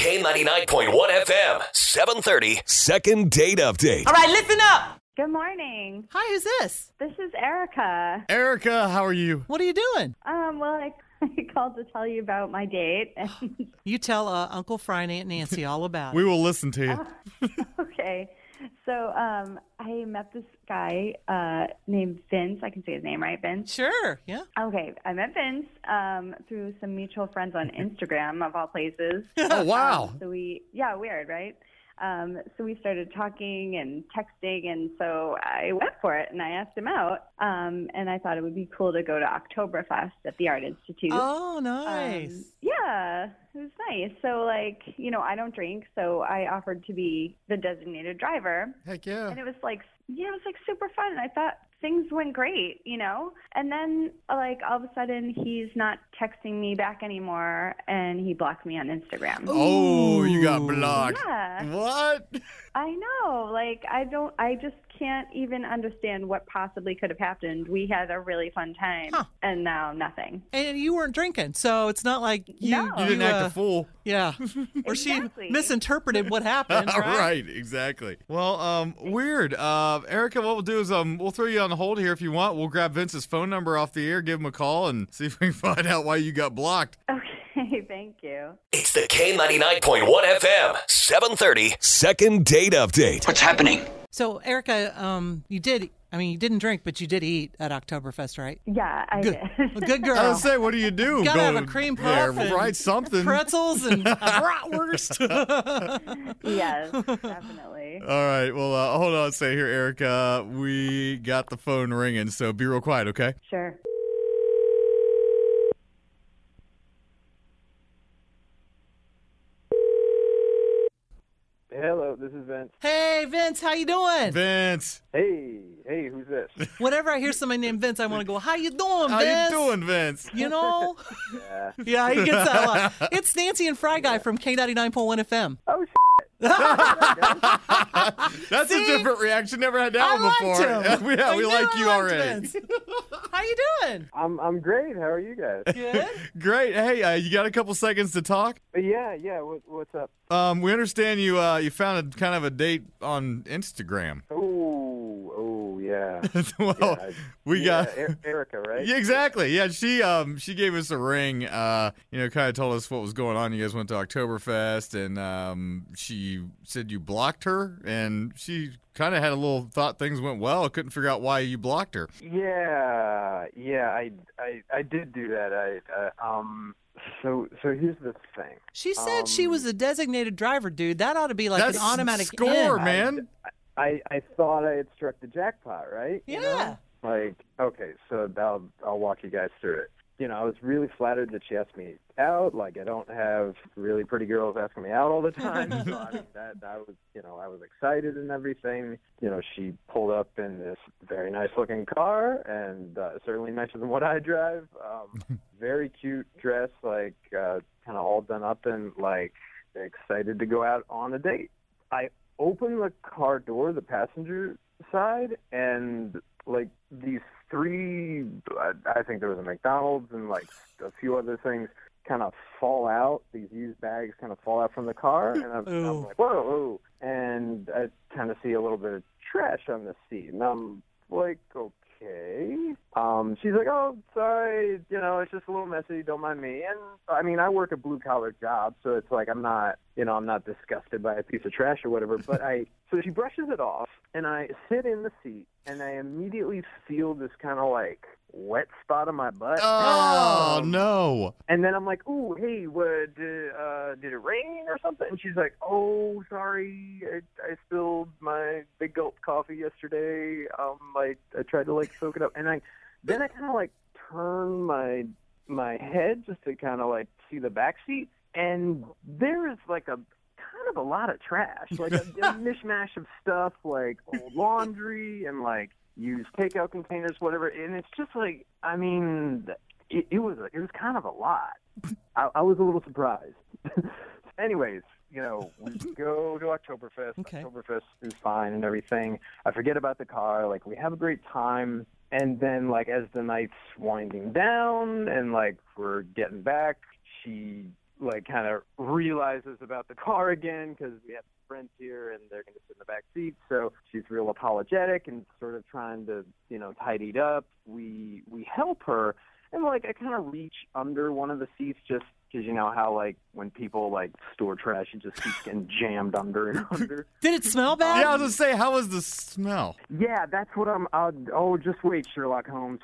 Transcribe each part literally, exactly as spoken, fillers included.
K ninety-nine point one F M, seven thirty. Second date update. All right, listen up. Good morning. Hi, who's this? This is Erica. Erica, how are you? What are you doing? Um, well, I, I called to tell you about my date. And You tell uh, Uncle Fry and Aunt Nancy all about it. We will listen to you. okay. So um, I met this guy uh, named Vince. I can say his name, right, Vince? Sure, yeah. Okay. I met Vince um, through some mutual friends on Instagram, of all places. Oh, wow. Um, so we, yeah, weird, right? Um, so we started talking and texting, and so I went for it, and I asked him out, um, and I thought it would be cool to go to Oktoberfest at the Art Institute. Oh, nice. Um, yeah, it was nice. So, like, you know, I don't drink, so I offered to be the designated driver, Heck yeah. and it was like, yeah, it was like super fun, and I thought things went great, you know? And then, like, all of a sudden, he's not texting me back anymore, and he blocked me on Instagram. Oh, you got blocked. Yeah. What? I know. Like, I don't, I just can't even understand what possibly could have happened. We had a really fun time, Huh. and now nothing. And you weren't drinking, so it's not like you, No. You didn't act uh, a fool. Yeah. Or Exactly. she misinterpreted what happened, right? Right, exactly. Well, um, weird. Uh, Erica, what we'll do is um, we'll throw you on hold here if you want. We'll grab Vince's phone number off the air, give him a call, and see if we can find out why you got blocked. Okay, thank you. It's the K ninety-nine point one F M, seven thirty. Second date update. What's happening? So, Erica, um, you did, I mean, you didn't drink, but you did eat at Oktoberfest, right? Yeah, I Good. did. A good girl. I was say, what do you do? Gotta Go have a cream there, puff and write something. Pretzels and a bratwurst. Yes, definitely. All right. Well, uh, hold on a second here, Erica. We got the phone ringing, so be real quiet, okay? Sure. Hello, this is Vince. Hey, Vince, how you doing? Vince, Hey, hey, who's this? Whenever I hear somebody named Vince, I want to go, how you doing, how Vince? you doing, Vince? You know? Yeah. Yeah, he gets that a lot. It's Nancy and Fry Guy from K ninety-nine point one F M. Oh, shit. That's See? a different reaction. Never had that I one liked before. him. Yeah, I we knew like I you liked already. Vince. How you doing? I'm I'm great. How are you guys? Good. Great. Hey, uh, you got a couple seconds to talk? Uh, yeah, yeah. What, what's up? Um, we understand you uh, you found a kind of a date on Instagram. Oh, oh, yeah. well, Yeah, I- we yeah, got Er- Erica, right? Yeah, exactly. Yeah, she um she gave us a ring. Uh, you know, kind of told us what was going on. You guys went to Oktoberfest, and um, she said you blocked her, and she kind of had a little thought things went well. Couldn't figure out why you blocked her. Yeah, yeah. I, I, I did do that. I, uh, um. So, so here's the thing. She said she Um, was a designated driver, dude. That ought to be like That's an automatic score, in. man. I, I thought I had struck the jackpot, right? You know? Yeah. Like, okay, so I'll I'll walk you guys through it. You know, I was really flattered that she asked me out. Like, I don't have really pretty girls asking me out all the time. So I mean, that that was, you know, I was excited and everything. You know, she pulled up in this very nice looking car, and uh, certainly nicer than what I drive. Um, very cute dress, like uh, kind of all done up and like excited to go out on a date. I opened the car door, the passenger side, and like these three, I, I think there was a McDonald's and like a few other things kind of fall out. These used bags kind of fall out from the car, and I'm, Ooh. I'm like, whoa, whoa. And I kind of see a little bit of trash on the seat, and I'm like, okay. Um, she's like, oh, sorry, you know, it's just a little messy, don't mind me. And I mean, I work a blue collar job, so it's like I'm not, you know, I'm not disgusted by a piece of trash or whatever. But I, so she brushes it off, and I sit in the seat, and I immediately feel this kind of like wet spot on my butt. Oh Um, no! And then I'm like, ooh, hey, what, did, uh, did it rain or something? And she's like, oh, sorry, I, I spilled my big gulp coffee yesterday. Um, I, I tried to, like, soak it up. And I, then I kind of, like, turn my my head just to kind of, like, see the back seat. And there is, like, a kind of a lot of trash, like a, a mishmash of stuff, like old laundry and, like, used takeout containers, whatever. And it's just, like, I mean, it, it was it was kind of a lot. I, I was a little surprised. Anyways, you know, we go to Oktoberfest. Okay. Oktoberfest is fine and everything. I forget about the car. Like, we have a great time. And then, like, as the night's winding down and, like, we're getting back, she like kind of realizes about the car again because we have friends here and they're going to sit in the back seat. So she's real apologetic and sort of trying to, you know, tidy it up. We we help her, and like I kind of reach under one of the seats just because you know how like when people like store trash, it just keeps getting jammed under and under. Did it smell bad? Yeah, I was gonna say, how was the smell? Yeah, that's what I'm. I'll, oh, just wait, Sherlock Holmes.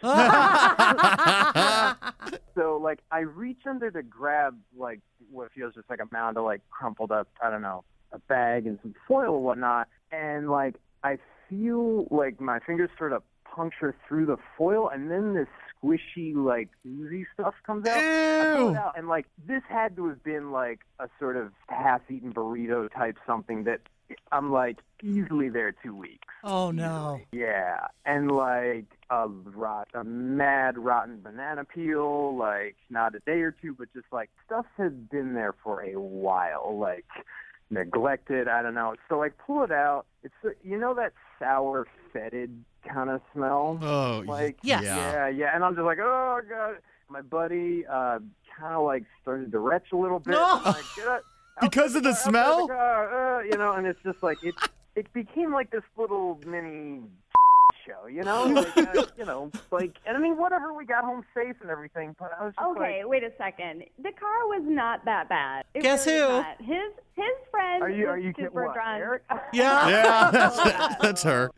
So like I reach under to grab like what feels just like a mound of like crumpled up, I don't know, a bag and some foil and whatnot, and like I feel like my fingers sort of puncture through the foil, and then this squishy like oozy stuff comes out. I pull it out, and like this had to have been like a sort of half-eaten burrito type something that I'm like easily there two weeks. Oh no! Yeah, and like a rot, a mad rotten banana peel, like not a day or two, but just like stuff has been there for a while, like neglected. I don't know. So like pull it out. It's you know that sour fetid kind of smell. Oh, like yes. yeah, yeah. And I'm just like, oh god. My buddy uh, kind of like started to retch a little bit. No! I'm like, get up. Because of the Outside smell? the car, uh, you know, and it's just like it. It became like this little mini show, you know, like, uh, you know, like, and I mean, whatever. We got home safe and everything, but I was just Okay, like, wait a second. The car was not that bad. It Guess really who? was not. His his friend are you was are you kidding? super What, drunk. Eric? Yeah. Yeah, that's, that's her.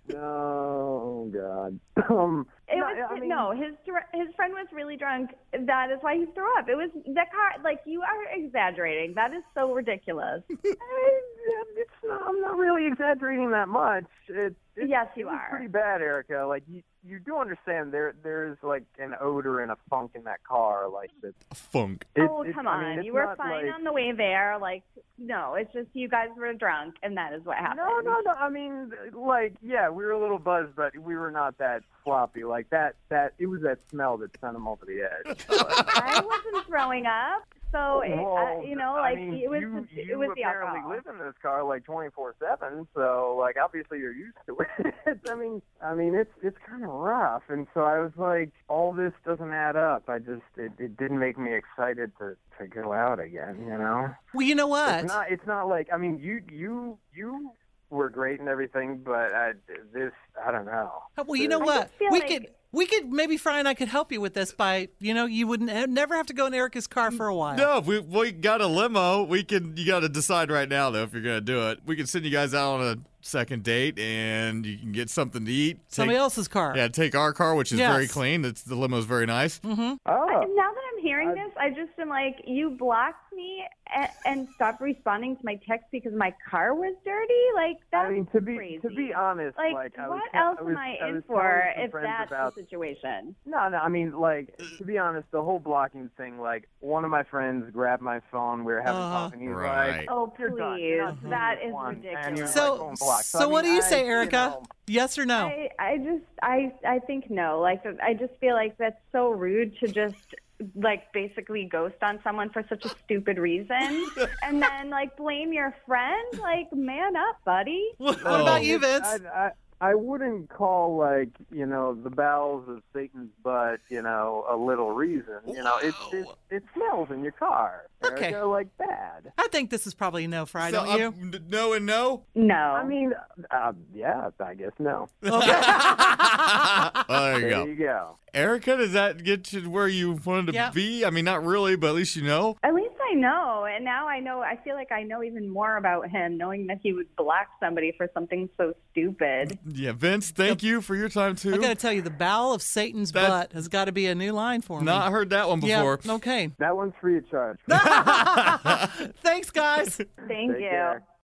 No, God. Um, It no, was I mean, no, his dr- his friend was really drunk. That is why he threw up. It was the car. Like you are exaggerating. That is so ridiculous. I, it's not, I'm not really exaggerating that much. It, it, Yes, you it was are. pretty bad, Erica. Like you, you do understand there there's like an odor and a funk in that car. Like that. Funk. It, oh it, come I on, mean, it's you were not fine like, on the way there. Like no, it's just you guys were drunk, and that is what happened. No, no, no. I mean, like, yeah, we were a little buzzed, but we were not that sloppy. Like that, that it was that smell that sent him over the edge. I wasn't throwing up. So, it, Well, uh, you know, I like, mean, it was you, the, you it was the apparently alcohol. live in this car like twenty-four seven, so like obviously you're used to it. I mean, I mean it's it's kind of rough, and so I was like, all this doesn't add up. I just it, it didn't make me excited to to go out again. You know, Well, you know what? it's not it's not like I mean you you you were great and everything, but I, this I don't know. Well, you know I what? just feel We like- could we could maybe Fry and I could help you with this by you know you wouldn't have, never have to go in Erica's car for a while. No, if we we got a limo. We can. You got to decide right now though if you're gonna do it. We can send you guys out on a second date, and you can get something to eat. Somebody Take- else's car. Yeah, take our car, which is Yes. very clean. It's, the limo's very nice. Oh, Now that I'm hearing this, I just am like, you blocked me and, and stopped responding to my text because my car was dirty. Like that's I mean to be crazy. to be honest, like, like I what was, else I was, am I, I in was for telling some if friends that's about, the situation? No, no, I mean, like, to be honest, the whole blocking thing, like, one of my friends grabbed my phone, we were having Uh-huh. coffee, and he's Right. like, Oh, you're done. please. You're not doing That this is one. And ridiculous. you're like, So going block. so I what do mean, you say, I- Erica? know, Yes or no? I, I just, I, I think no. Like, I just feel like that's so rude to just, like, basically ghost on someone for such a stupid reason, and then like blame your friend. Like, man up, buddy. What Oh. about you, Vince? I, I, I wouldn't call, like, you know, the bowels of Satan's butt, you know, a little reason. You know, it, it, it smells in your car. Okay. Erica, like, bad. I think this is probably no, Fry, So, don't you? um, n- no and no. No. I mean, uh, yeah, I guess no. Well, there you There go. you go. Erica, does that get you where you wanted to Yeah. be? I mean, not really, but at least you know. At least I know, and now I know. I feel like I know even more about him, knowing that he would block somebody for something so stupid. Yeah, Vince, thank you for your time too. I got to tell you, the bowel of Satan's That's- butt has got to be a new line for me. Not heard that one yeah. before. Okay. That one's free of charge. Thanks, guys. Thank Take you. care.